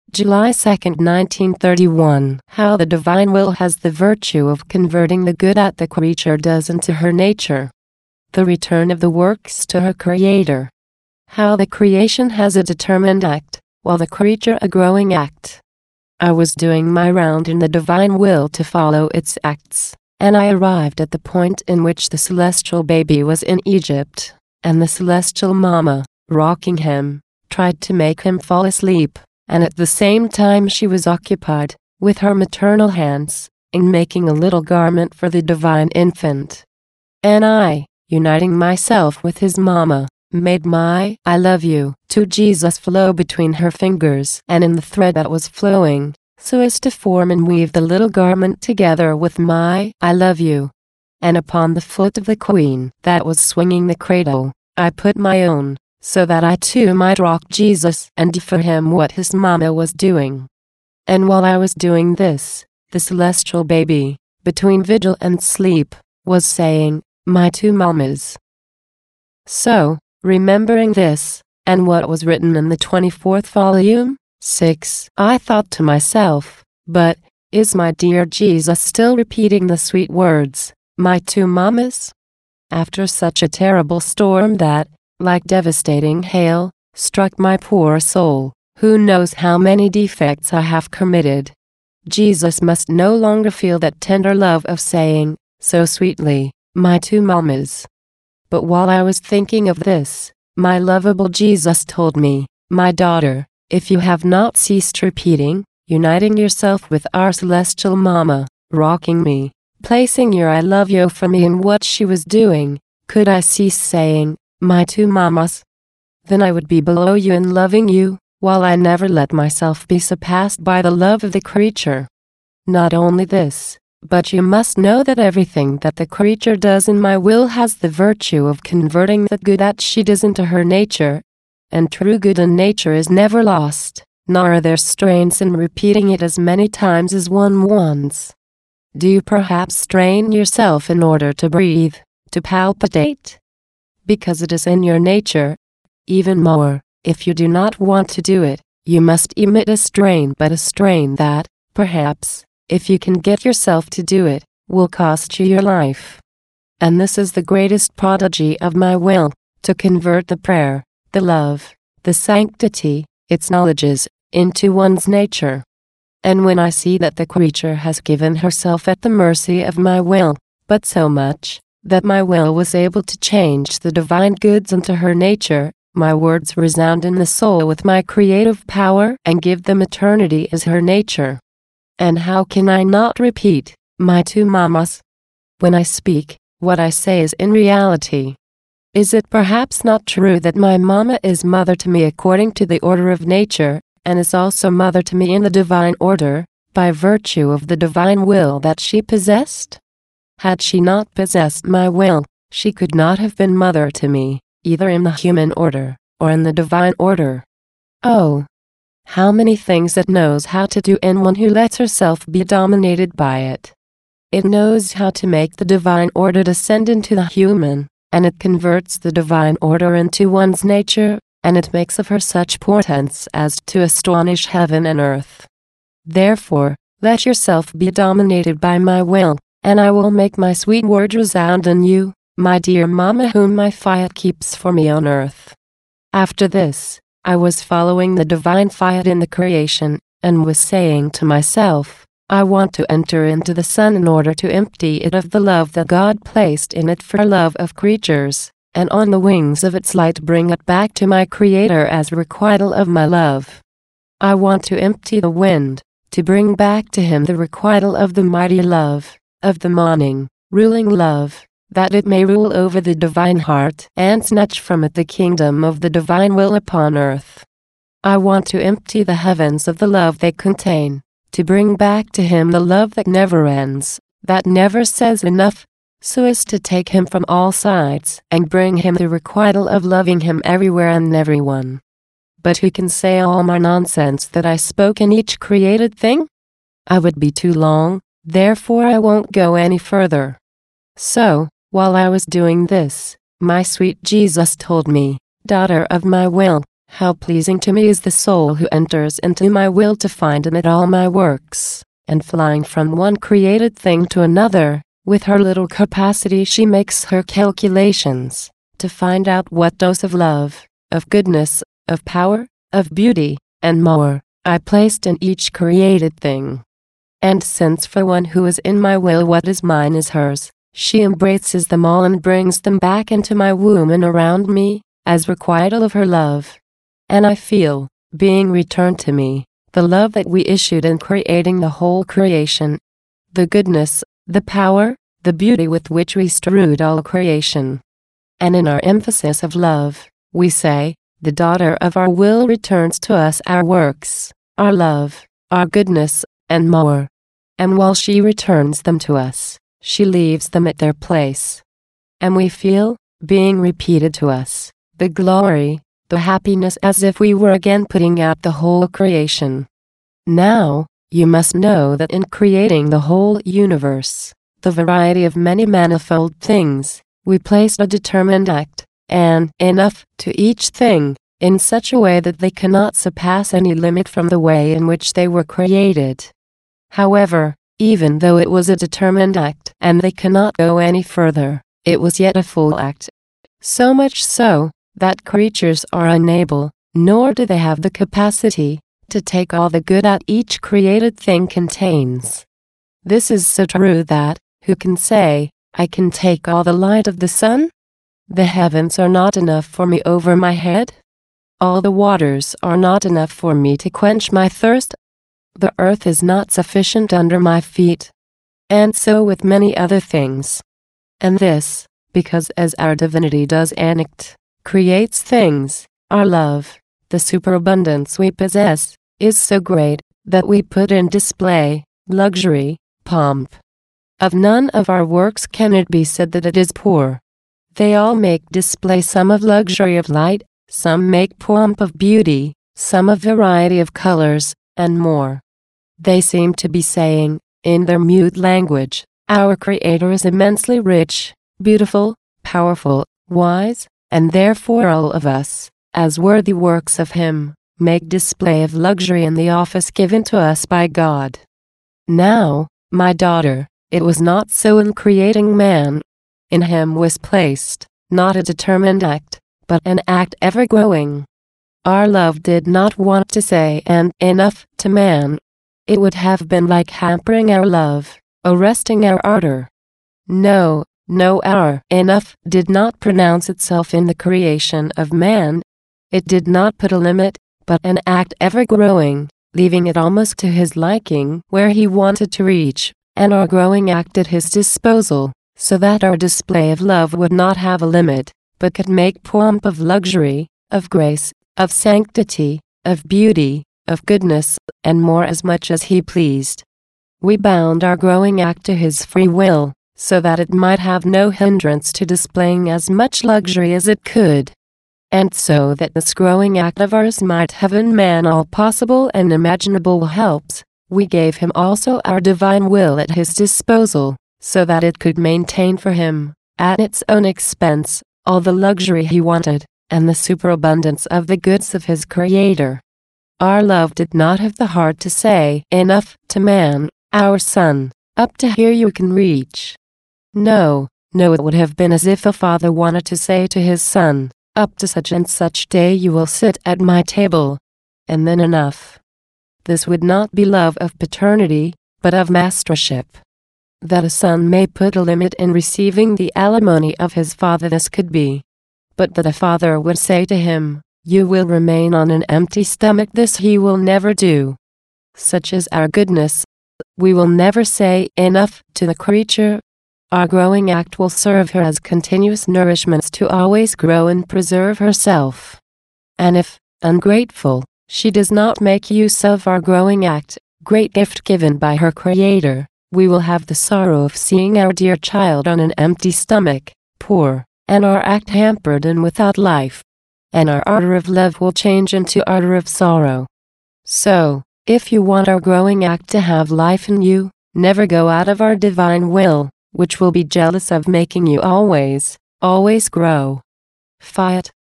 July 2, 1931. How the divine will has the virtue of converting the good that the creature does into her nature. The return of the works to her creator. How the creation has a determined act, while the creature a growing act. I was doing my round in the divine will to follow its acts, and I arrived at the point in which the celestial baby was in Egypt, and the celestial mama, rocking him, tried to make him fall asleep, and at the same time she was occupied, with her maternal hands, in making a little garment for the divine infant. And I, uniting myself with his mama, made my "I love you" to Jesus flow between her fingers and in the thread that was flowing, so as to form and weave the little garment together with my "I love you." And upon the foot of the queen that was swinging the cradle, I put my own, so that I too might rock Jesus and do for him what his mama was doing. And while I was doing this, the celestial baby, between vigil and sleep, was saying, "My two mamas." So, remembering this, and what was written in the 24th volume, 6, I thought to myself, but, is my dear Jesus still repeating the sweet words, "My two mamas"? After such a terrible storm that, like devastating hail, struck my poor soul, who knows how many defects I have committed? Jesus must no longer feel that tender love of saying, so sweetly, "My two mamas." But while I was thinking of this, my lovable Jesus told me, "My daughter, if you have not ceased repeating, uniting yourself with our celestial mama, rocking me, placing your I love you for me in what she was doing, could I cease saying, 'My two mamas'? Then I would be below you in loving you, while I never let myself be surpassed by the love of the creature. Not only this, but you must know that everything that the creature does in my will has the virtue of converting the good that she does into her nature, and true good in nature is never lost, nor are there strains in repeating it as many times as one wants. Do you perhaps strain yourself in order to breathe, to palpitate? Because it is in your nature. Even more, if you do not want to do it, you must emit a strain, but a strain that, perhaps, if you can get yourself to do it, will cost you your life. And this is the greatest prodigy of my will, to convert the prayer, the love, the sanctity, its knowledges, into one's nature. And when I see that the creature has given herself at the mercy of my will, but so much, that my will was able to change the divine goods into her nature, my words resound in the soul with my creative power and give them eternity as her nature. And how can I not repeat, "My two mamas"? When I speak, what I say is in reality. Is it perhaps not true that my mama is mother to me according to the order of nature, and is also mother to me in the divine order, by virtue of the divine will that she possessed? Had she not possessed my will, she could not have been mother to me, either in the human order, or in the divine order. Oh! How many things it knows how to do in one who lets herself be dominated by it. It knows how to make the divine order descend into the human, and it converts the divine order into one's nature, and it makes of her such portents as to astonish heaven and earth. Therefore, let yourself be dominated by my will, and I will make my sweet word resound in you, my dear mama whom my fiat keeps for me on earth. After this, I was following the divine fiat in the creation, and was saying to myself, I want to enter into the sun in order to empty it of the love that God placed in it for love of creatures, and on the wings of its light bring it back to my Creator as requital of my love. I want to empty the wind, to bring back to him the requital of the mighty love, of the morning, ruling love, that it may rule over the divine heart and snatch from it the kingdom of the divine will upon earth. I want to empty the heavens of the love they contain, to bring back to him the love that never ends, that never says enough, so as to take him from all sides and bring him the requital of loving him everywhere and everyone. But who can say all my nonsense that I spoke in each created thing? I would be too long, therefore I won't go any further. So, while I was doing this, my sweet Jesus told me, daughter of my will, How pleasing to me is the soul who enters into my will to find in it all my works, and flying from one created thing to another, with her little capacity she makes her calculations, to find out what dose of love, of goodness, of power, of beauty, and more, I placed in each created thing. And since for one who is in my will what is mine is hers, she embraces them all and brings them back into my womb and around me, as requital of her love. And I feel, being returned to me, the love that we issued in creating the whole creation, the goodness, the power, the beauty with which we strewed all creation. And in our emphasis of love, we say, the daughter of our will returns to us our works, our love, our goodness, and more. And while she returns them to us, she leaves them at their place. And we feel, being repeated to us, the glory, the happiness as if we were again putting out the whole creation. Now, you must know that in creating the whole universe, the variety of many manifold things, we placed a determined act, and enough to each thing, in such a way that they cannot surpass any limit from the way in which they were created. However, even though it was a determined act and they cannot go any further, it was yet a full act. So much so, that creatures are unable, nor do they have the capacity, to take all the good that each created thing contains. This is so true that, who can say, I can take all the light of the sun? The heavens are not enough for me over my head? All the waters are not enough for me to quench my thirst? The earth is not sufficient under my feet. And so with many other things. And this, because as our divinity does act, creates things, our love, the superabundance we possess, is so great, that we put in display, luxury, pomp. Of none of our works can it be said that it is poor. They all make display some of luxury of light, some make pomp of beauty, some of variety of colors, and more. They seem to be saying, in their mute language, our Creator is immensely rich, beautiful, powerful, wise, and therefore all of us, as worthy works of Him, make display of luxury in the office given to us by God. Now, my daughter, it was not so in creating man. In him was placed, not a determined act, but an act ever growing. Our love did not want to say and enough to man. It would have been like hampering our love, arresting our ardor. No, our enough did not pronounce itself in the creation of man. It did not put a limit, but an act ever growing, leaving it almost to his liking where he wanted to reach, and our growing act at his disposal, so that our display of love would not have a limit, but could make pomp of luxury, of grace, of sanctity, of beauty, of goodness, and more as much as he pleased. We bound our growing act to his free will, so that it might have no hindrance to displaying as much luxury as it could. And so that this growing act of ours might have in man all possible and imaginable helps, we gave him also our divine will at his disposal, so that it could maintain for him, at its own expense, all the luxury he wanted, and the superabundance of the goods of his Creator. Our love did not have the heart to say enough to man, our son, up to here you can reach. No, it would have been as if a father wanted to say to his son, up to such and such day you will sit at my table, and then enough. This would not be love of paternity, but of mastership. That a son may put a limit in receiving the alimony of his father, this could be. But that a father would say to him, you will remain on an empty stomach, this he will never do. Such is our goodness. We will never say enough to the creature. Our growing act will serve her as continuous nourishments to always grow and preserve herself. And if, ungrateful, she does not make use of our growing act, great gift given by her Creator, we will have the sorrow of seeing our dear child on an empty stomach, poor, and our act hampered and without life. And our ardor of love will change into ardor of sorrow. So, if you want our growing act to have life in you, never go out of our divine will, which will be jealous of making you always grow. Fiat.